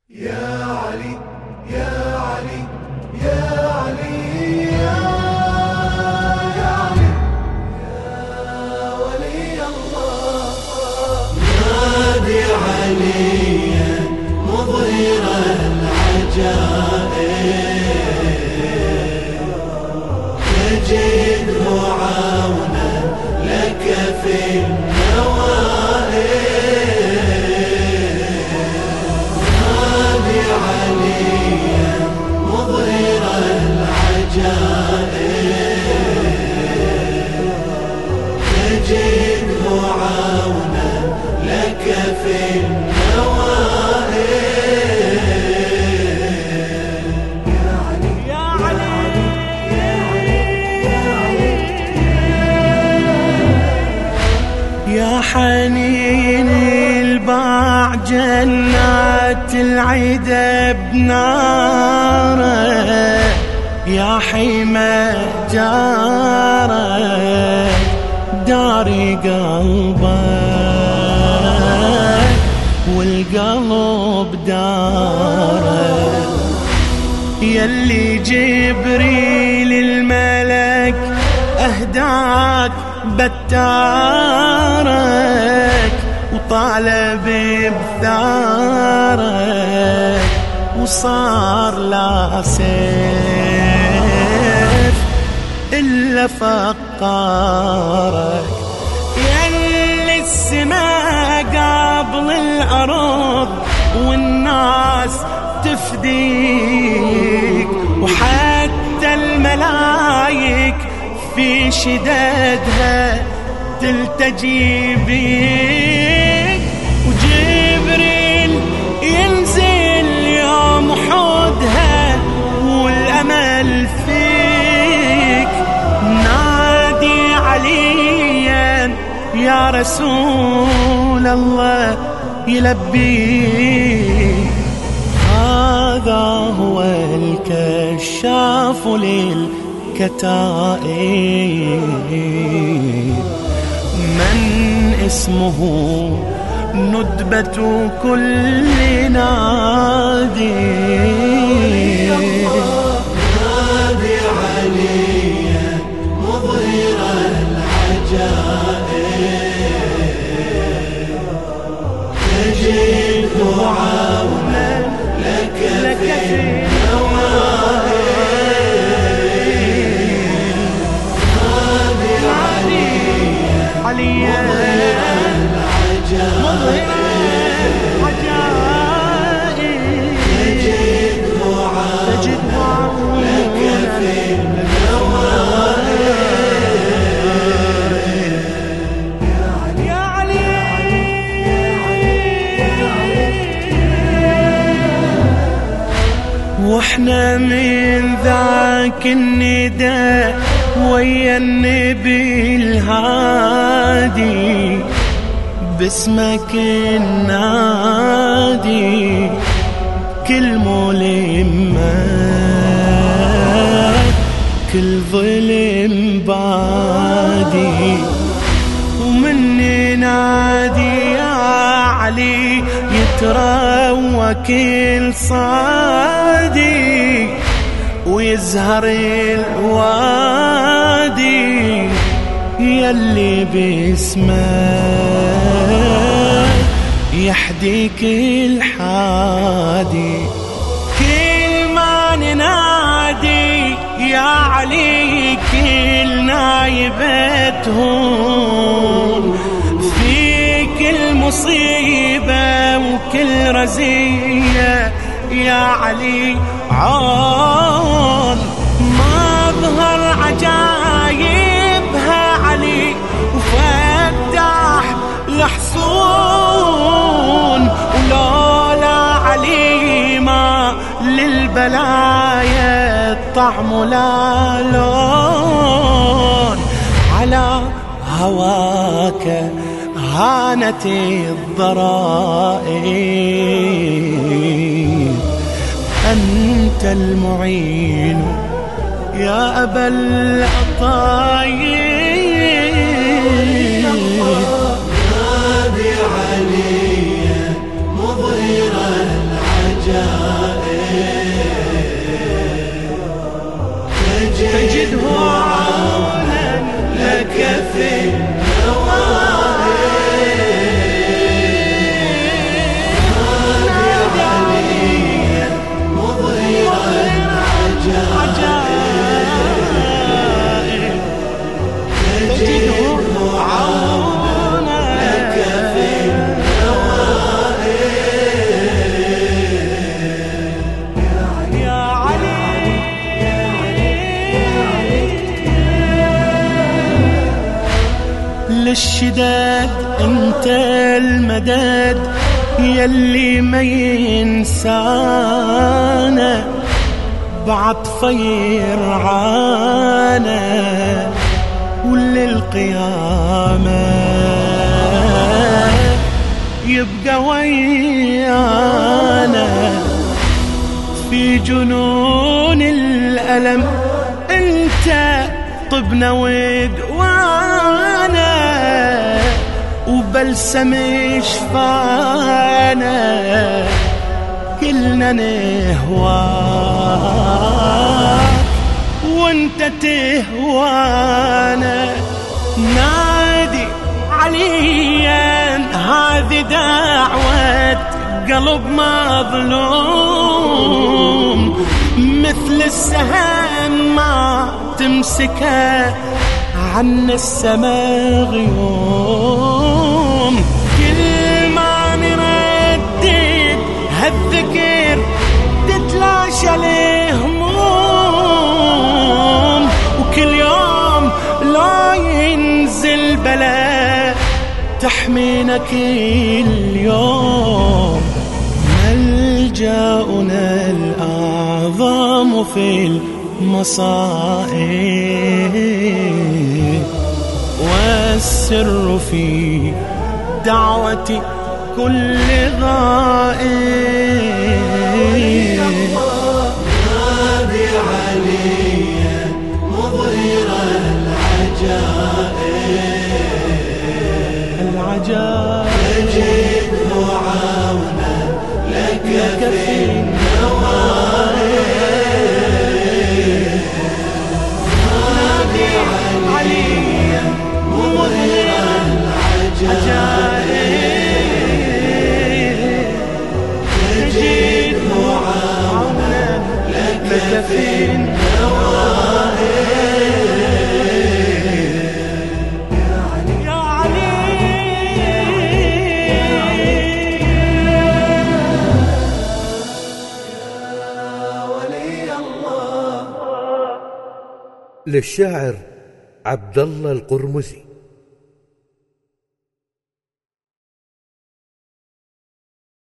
يا علي يا علي يا علي يا علي يا ولي الله. نادي عليا مظهر العجائب، تجده عونا لك في النوائب. نادي عليا مظهر العجائب، تجده عونا لك في النوائب. يا علي يا حنين الباع جنات العدا بناره، يا حمى جاره داري قلبك والقلب داره. يلي جبريل الملك أهداك بتارك، وطالب بثارك وصار لا سيف إلا فقارك. يلي السماء قبل الأرض والناس تفديك، وحتى الملايك في شدادها تلتجي بيك. وجبريل ينزل يوم حودها والأمل فيك. نادي عليا يا رسول الله يلبيك. هذا هو الكشاف للكتائب، من اسمه ندبة كل نادي. نادي عليا مظهر العجائب، تجده عونا لك في النوائب. نادي عليا مظهر العجائب، تجده عونا لك في النوائب. يا علي واحنا من ذاك النداء ويا النبي الهادي، باسمك النادي كل ملمة كل ظلم بادي. ومن نادي يا علي يتروى كل صادي، ويزهر الوادي يلي باسمك يحديك الحادي. كل ما ننادي يا علي كلنا يبتهون، في كل مصيبة وكل رزية يا علي عون. ما ظهر عجايبها علي وفتح الحصون، ولولا علي ما للبلايا الطعم لا لون. على هواك هانت الضرائب، أنت المعين يا أبا العطايب. نادي عليا مظهر العجائب، العجائب تجده عونا لك في للشداد انت المدد يلي ما ينسانا بعطف يرعانا وللقيامة يبقى ويانا في جنون الألم انت طبنا ودوانا وبلسم شفانا كلنا نهواك وانت تهوانا نادي عليا هذه دعوة قلب مظلوم مثل السهم ما تمسكه عن السما غيوم كل ما نردد هالذكر تتلاشى الهموم وكل يوم لا ينزل بلاء تحمينا كل يوم ملجأنا الأعظم في المصائب والسر في دعوة كل غائب نادي عليا مظهر العجائب تجد عونا لك في النوائب نادي عليا مظهر العجائب تجد عونا لك في النوائب يا علي يا ولي الله. للشاعر عبد الله القرمزي.